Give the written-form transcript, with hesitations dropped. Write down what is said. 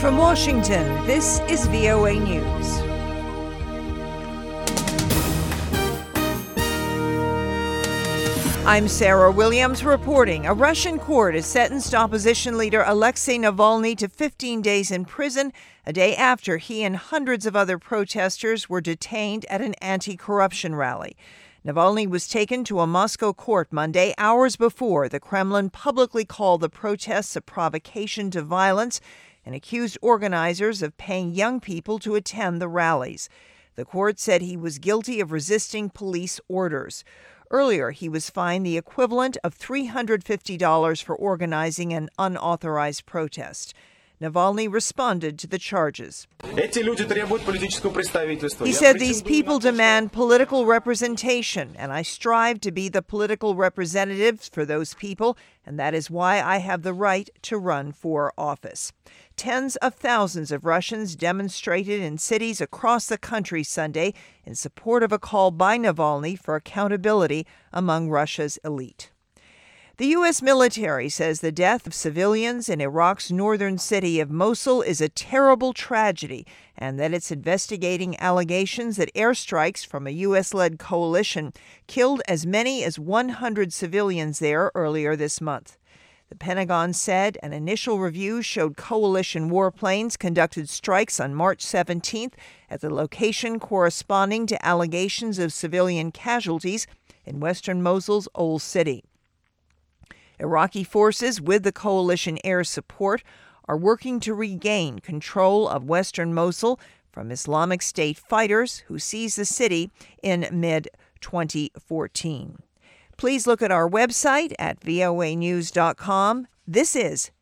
from Washington, this is VOA News. I'm Sarah Williams reporting. A Russian court has sentenced opposition leader Alexei Navalny to 15 days in prison, a day after he and hundreds of other protesters were detained at an anti-corruption rally. Navalny was taken to a Moscow court Monday, hours before the Kremlin publicly called the protests a provocation to violence and accused organizers of paying young people to attend the rallies. The court said he was guilty of resisting police orders. Earlier, he was fined the equivalent of $350 for organizing an unauthorized protest. Navalny responded to the charges. He said these people demand political representation, and I strive to be the political representative for those people, and that is why I have the right to run for office. Tens of thousands of Russians demonstrated in cities across the country Sunday in support of a call by Navalny for accountability among Russia's elite. The U.S. military says the death of civilians in Iraq's northern city of Mosul is a terrible tragedy and that it's investigating allegations that airstrikes from a U.S.-led coalition killed as many as 100 civilians there earlier this month. The Pentagon said an initial review showed coalition warplanes conducted strikes on March 17th at the location corresponding to allegations of civilian casualties in western Mosul's Old City. Iraqi forces, with the coalition air support, are working to regain control of western Mosul from Islamic State fighters who seized the city in mid-2014. Please look at our website at voanews.com. This is